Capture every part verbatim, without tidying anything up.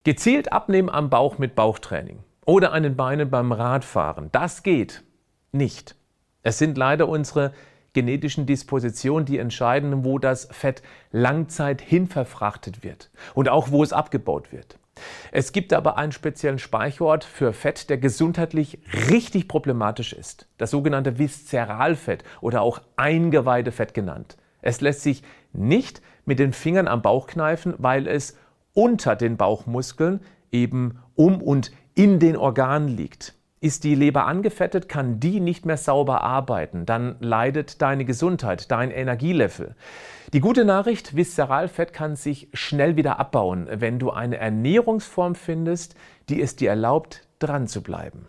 Gezielt abnehmen am Bauch mit Bauchtraining oder an den Beinen beim Radfahren, das geht nicht. Es sind leider unsere genetischen Dispositionen, die entscheiden, wo das Fett Langzeit hin verfrachtet wird und auch wo es abgebaut wird. Es gibt aber einen speziellen Speicherort für Fett, der gesundheitlich richtig problematisch ist. Das sogenannte Viszeralfett oder auch Eingeweidefett genannt. Es lässt sich nicht mit den Fingern am Bauch kneifen, weil es unter den Bauchmuskeln eben um und in den Organen liegt. Ist die Leber angefettet, kann die nicht mehr sauber arbeiten. Dann leidet deine Gesundheit, dein Energielevel. Die gute Nachricht, Viszeralfett kann sich schnell wieder abbauen, wenn du eine Ernährungsform findest, die es dir erlaubt, dran zu bleiben.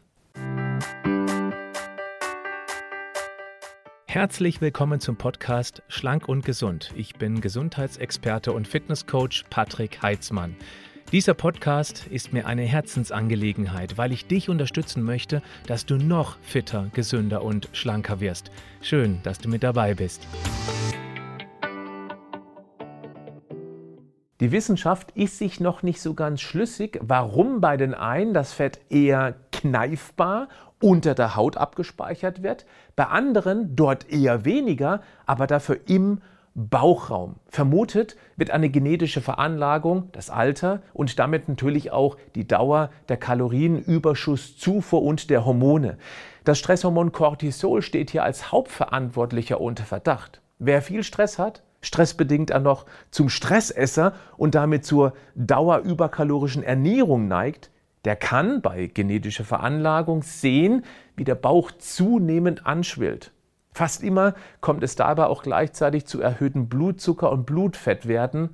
Herzlich willkommen zum Podcast Schlank und Gesund. Ich bin Gesundheitsexperte und Fitnesscoach Patrick Heitzmann. Dieser Podcast ist mir eine Herzensangelegenheit, weil ich dich unterstützen möchte, dass du noch fitter, gesünder und schlanker wirst. Schön, dass du mit dabei bist. Die Wissenschaft ist sich noch nicht so ganz schlüssig, warum bei den einen das Fett eher kneifbar unter der Haut abgespeichert wird, bei anderen dort eher weniger, aber dafür im Bauchraum. Vermutet wird eine genetische Veranlagung, das Alter und damit natürlich auch die Dauer der Kalorienüberschusszufuhr und der Hormone. Das Stresshormon Cortisol steht hier als Hauptverantwortlicher unter Verdacht. Wer viel Stress hat, stressbedingt dann noch zum Stressesser und damit zur dauerüberkalorischen Ernährung neigt, der kann bei genetischer Veranlagung sehen, wie der Bauch zunehmend anschwillt. Fast immer kommt es dabei auch gleichzeitig zu erhöhten Blutzucker- und Blutfettwerten,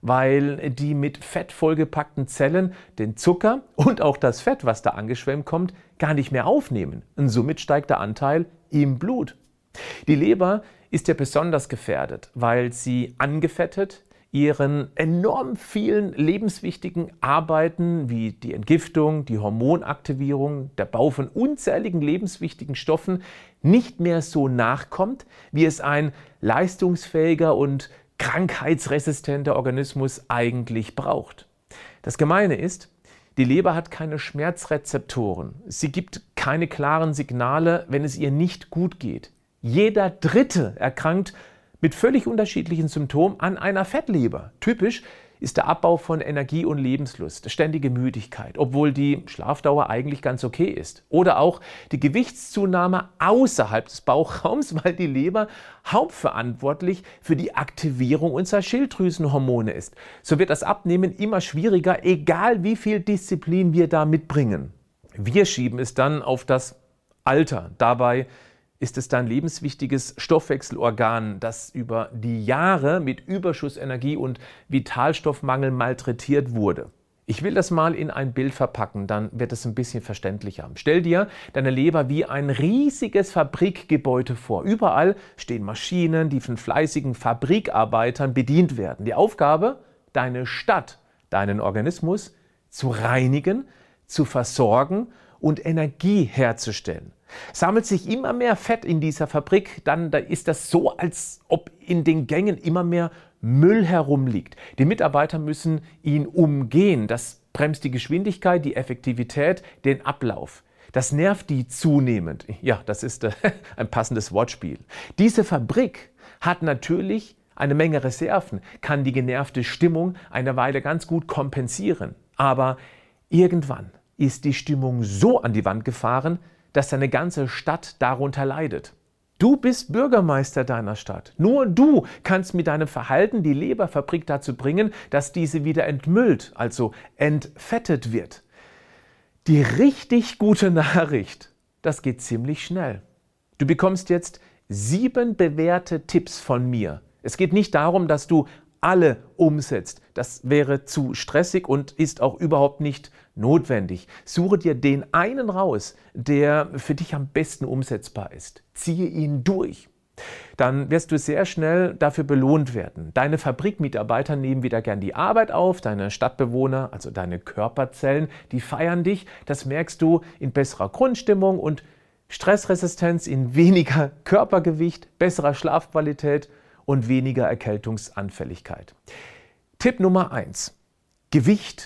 weil die mit Fett vollgepackten Zellen den Zucker und auch das Fett, was da angeschwemmt kommt, gar nicht mehr aufnehmen. Und somit steigt der Anteil im Blut. Die Leber ist ja besonders gefährdet, weil sie angefettet ihren enorm vielen lebenswichtigen Arbeiten wie die Entgiftung, die Hormonaktivierung, der Bau von unzähligen lebenswichtigen Stoffen nicht mehr so nachkommt, wie es ein leistungsfähiger und krankheitsresistenter Organismus eigentlich braucht. Das Gemeine ist, die Leber hat keine Schmerzrezeptoren. Sie gibt keine klaren Signale, wenn es ihr nicht gut geht. Jeder Dritte erkrankt mit völlig unterschiedlichen Symptomen an einer Fettleber. Typisch ist der Abbau von Energie und Lebenslust, ständige Müdigkeit, obwohl die Schlafdauer eigentlich ganz okay ist. Oder auch die Gewichtszunahme außerhalb des Bauchraums, weil die Leber hauptverantwortlich für die Aktivierung unserer Schilddrüsenhormone ist. So wird das Abnehmen immer schwieriger, egal wie viel Disziplin wir da mitbringen. Wir schieben es dann auf das Alter. Dabei ist es dein lebenswichtiges Stoffwechselorgan, das über die Jahre mit Überschussenergie und Vitalstoffmangel malträtiert wurde. Ich will das mal in ein Bild verpacken, dann wird es ein bisschen verständlicher. Stell dir deine Leber wie ein riesiges Fabrikgebäude vor. Überall stehen Maschinen, die von fleißigen Fabrikarbeitern bedient werden. Die Aufgabe, deine Stadt, deinen Organismus zu reinigen, zu versorgen und Energie herzustellen. Sammelt sich immer mehr Fett in dieser Fabrik, dann da ist das so, als ob in den Gängen immer mehr Müll herumliegt. Die Mitarbeiter müssen ihn umgehen. Das bremst die Geschwindigkeit, die Effektivität, den Ablauf. Das nervt die zunehmend. Ja, das ist äh, ein passendes Wortspiel. Diese Fabrik hat natürlich eine Menge Reserven, kann die genervte Stimmung eine Weile ganz gut kompensieren. Aber irgendwann ist die Stimmung so an die Wand gefahren, dass deine ganze Stadt darunter leidet. Du bist Bürgermeister deiner Stadt. Nur du kannst mit deinem Verhalten die Leberfabrik dazu bringen, dass diese wieder entmüllt, also entfettet wird. Die richtig gute Nachricht, das geht ziemlich schnell. Du bekommst jetzt sieben bewährte Tipps von mir. Es geht nicht darum, dass du alle umsetzt. Das wäre zu stressig und ist auch überhaupt nicht notwendig. Suche dir den einen raus, der für dich am besten umsetzbar ist. Ziehe ihn durch. Dann wirst du sehr schnell dafür belohnt werden. Deine Fabrikmitarbeiter nehmen wieder gern die Arbeit auf, deine Stadtbewohner, also deine Körperzellen, die feiern dich. Das merkst du in besserer Grundstimmung und Stressresistenz, in weniger Körpergewicht, besserer Schlafqualität und weniger Erkältungsanfälligkeit. Tipp Nummer eins. Gewicht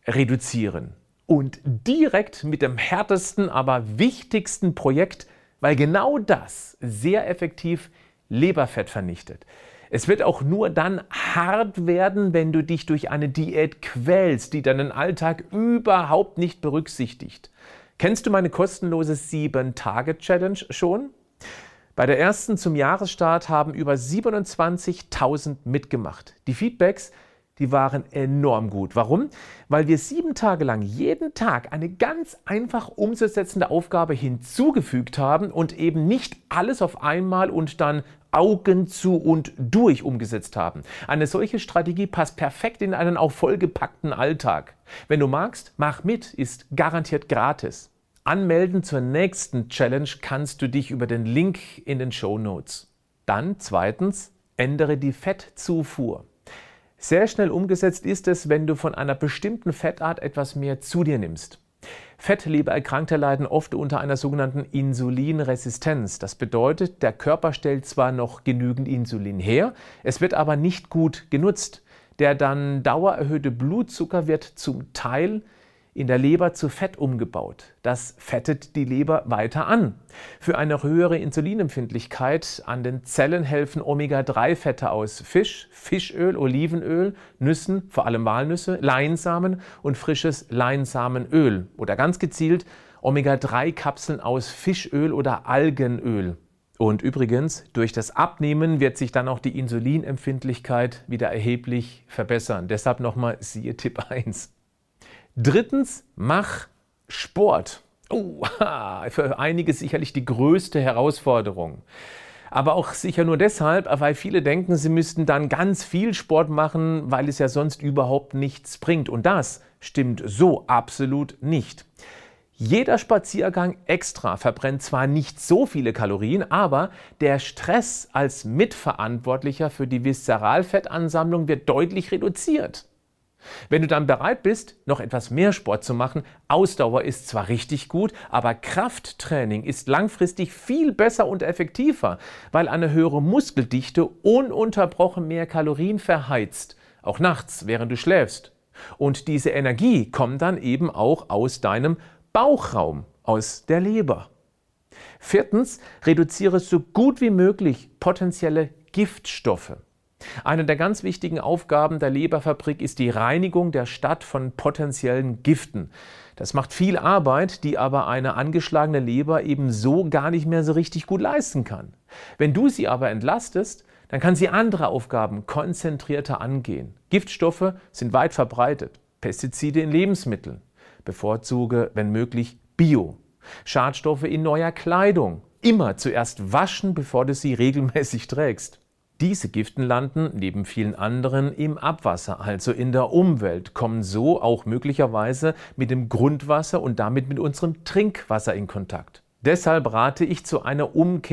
reduzieren. Und direkt mit dem härtesten, aber wichtigsten Projekt, weil genau das sehr effektiv Leberfett vernichtet. Es wird auch nur dann hart werden, wenn du dich durch eine Diät quälst, die deinen Alltag überhaupt nicht berücksichtigt. Kennst du meine kostenlose sieben Tage Challenge schon? Bei der ersten zum Jahresstart haben über siebenundzwanzigtausend mitgemacht. Die Feedbacks, die waren enorm gut. Warum? Weil wir sieben Tage lang jeden Tag eine ganz einfach umzusetzende Aufgabe hinzugefügt haben und eben nicht alles auf einmal und dann Augen zu und durch umgesetzt haben. Eine solche Strategie passt perfekt in einen auch vollgepackten Alltag. Wenn du magst, mach mit, ist garantiert gratis. Anmelden zur nächsten Challenge kannst du dich über den Link in den Shownotes. Dann zweitens, ändere die Fettzufuhr. Sehr schnell umgesetzt ist es, wenn du von einer bestimmten Fettart etwas mehr zu dir nimmst. Fettlebererkrankte leiden oft unter einer sogenannten Insulinresistenz. Das bedeutet, der Körper stellt zwar noch genügend Insulin her, es wird aber nicht gut genutzt. Der dann dauererhöhte Blutzucker wird zum Teil in der Leber zu Fett umgebaut. Das fettet die Leber weiter an. Für eine höhere Insulinempfindlichkeit an den Zellen helfen Omega drei Fette aus Fisch, Fischöl, Olivenöl, Nüssen, vor allem Walnüsse, Leinsamen und frisches Leinsamenöl oder ganz gezielt Omega drei Kapseln aus Fischöl oder Algenöl. Und übrigens, durch das Abnehmen wird sich dann auch die Insulinempfindlichkeit wieder erheblich verbessern. Deshalb nochmal siehe Tipp eins. Drittens, mach Sport. Oh, für einige sicherlich die größte Herausforderung. Aber auch sicher nur deshalb, weil viele denken, sie müssten dann ganz viel Sport machen, weil es ja sonst überhaupt nichts bringt. Und das stimmt so absolut nicht. Jeder Spaziergang extra verbrennt zwar nicht so viele Kalorien, aber der Stress als Mitverantwortlicher für die Viszeralfettansammlung wird deutlich reduziert. Wenn du dann bereit bist, noch etwas mehr Sport zu machen, Ausdauer ist zwar richtig gut, aber Krafttraining ist langfristig viel besser und effektiver, weil eine höhere Muskeldichte ununterbrochen mehr Kalorien verheizt, auch nachts, während du schläfst. Und diese Energie kommt dann eben auch aus deinem Bauchraum, aus der Leber. Viertens, reduziere so gut wie möglich potenzielle Giftstoffe. Eine der ganz wichtigen Aufgaben der Leberfabrik ist die Reinigung der Stadt von potenziellen Giften. Das macht viel Arbeit, die aber eine angeschlagene Leber eben so gar nicht mehr so richtig gut leisten kann. Wenn du sie aber entlastest, dann kann sie andere Aufgaben konzentrierter angehen. Giftstoffe sind weit verbreitet. Pestizide in Lebensmitteln. Bevorzuge, wenn möglich, Bio. Schadstoffe in neuer Kleidung. Immer zuerst waschen, bevor du sie regelmäßig trägst. Diese Giften landen, neben vielen anderen, im Abwasser, also in der Umwelt, kommen so auch möglicherweise mit dem Grundwasser und damit mit unserem Trinkwasser in Kontakt. Deshalb rate ich zu einer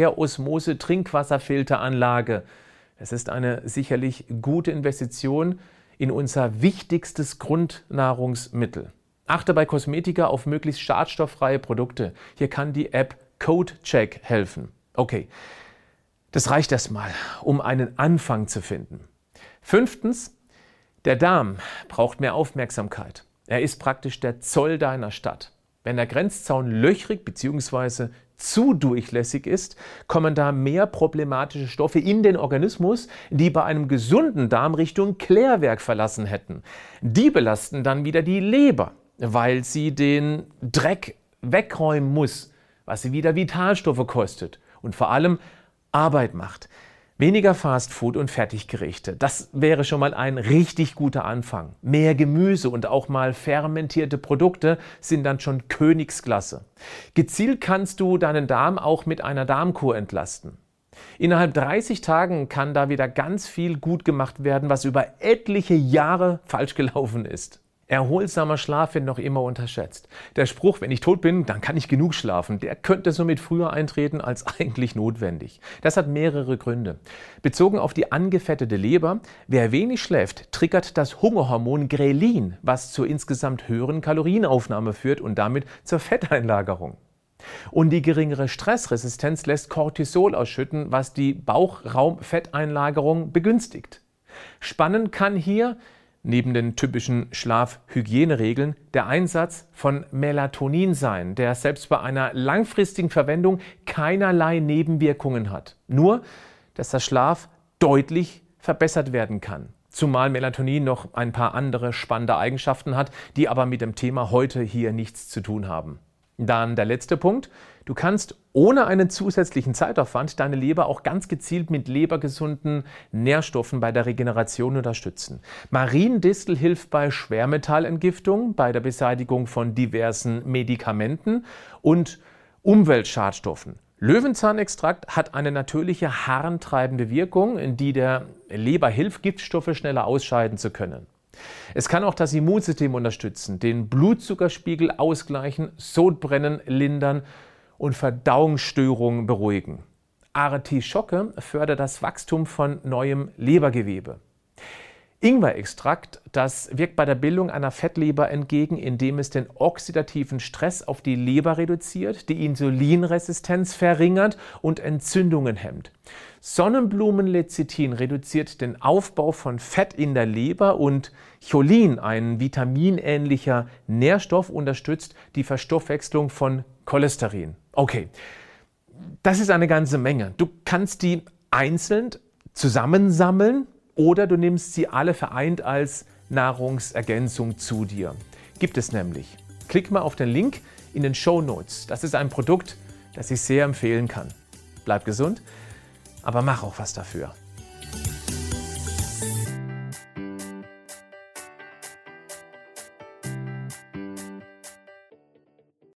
Umkehrosmose-Trinkwasserfilteranlage. Es ist eine sicherlich gute Investition in unser wichtigstes Grundnahrungsmittel. Achte bei Kosmetika auf möglichst schadstofffreie Produkte. Hier kann die App CodeCheck helfen. Okay. Das reicht erstmal, um einen Anfang zu finden. Fünftens, der Darm braucht mehr Aufmerksamkeit. Er ist praktisch der Zoll deiner Stadt. Wenn der Grenzzaun löchrig bzw. zu durchlässig ist, kommen da mehr problematische Stoffe in den Organismus, die bei einem gesunden Darm Richtung Klärwerk verlassen hätten. Die belasten dann wieder die Leber, weil sie den Dreck wegräumen muss, was sie wieder Vitalstoffe kostet und vor allem Arbeit macht. Weniger Fastfood und Fertiggerichte, das wäre schon mal ein richtig guter Anfang. Mehr Gemüse und auch mal fermentierte Produkte sind dann schon Königsklasse. Gezielt kannst du deinen Darm auch mit einer Darmkur entlasten. Innerhalb dreißig Tagen kann da wieder ganz viel gut gemacht werden, was über etliche Jahre falsch gelaufen ist. Erholsamer Schlaf wird noch immer unterschätzt. Der Spruch, wenn ich tot bin, dann kann ich genug schlafen, der könnte somit früher eintreten als eigentlich notwendig. Das hat mehrere Gründe. Bezogen auf die angefettete Leber, wer wenig schläft, triggert das Hungerhormon Grelin, was zur insgesamt höheren Kalorienaufnahme führt und damit zur Fetteinlagerung. Und die geringere Stressresistenz lässt Cortisol ausschütten, was die Bauchraumfetteinlagerung begünstigt. Spannend kann hier, neben den typischen Schlafhygieneregeln der Einsatz von Melatonin sein, der selbst bei einer langfristigen Verwendung keinerlei Nebenwirkungen hat. Nur, dass der Schlaf deutlich verbessert werden kann. Zumal Melatonin noch ein paar andere spannende Eigenschaften hat, die aber mit dem Thema heute hier nichts zu tun haben. Dann der letzte Punkt. Du kannst ohne einen zusätzlichen Zeitaufwand deine Leber auch ganz gezielt mit lebergesunden Nährstoffen bei der Regeneration unterstützen. Mariendistel hilft bei Schwermetallentgiftung, bei der Beseitigung von diversen Medikamenten und Umweltschadstoffen. Löwenzahnextrakt hat eine natürliche harntreibende Wirkung, die der Leber hilft, Giftstoffe schneller ausscheiden zu können. Es kann auch das Immunsystem unterstützen, den Blutzuckerspiegel ausgleichen, Sodbrennen lindern und Verdauungsstörungen beruhigen. Artischocke fördert das Wachstum von neuem Lebergewebe. Ingwerextrakt, das wirkt bei der Bildung einer Fettleber entgegen, indem es den oxidativen Stress auf die Leber reduziert, die Insulinresistenz verringert und Entzündungen hemmt. Sonnenblumenlecithin reduziert den Aufbau von Fett in der Leber und Cholin, ein vitaminähnlicher Nährstoff, unterstützt die Verstoffwechslung von Cholesterin. Okay, das ist eine ganze Menge. Du kannst die einzeln zusammensammeln oder du nimmst sie alle vereint als Nahrungsergänzung zu dir. Gibt es nämlich. Klick mal auf den Link in den Shownotes. Das ist ein Produkt, das ich sehr empfehlen kann. Bleib gesund, aber mach auch was dafür.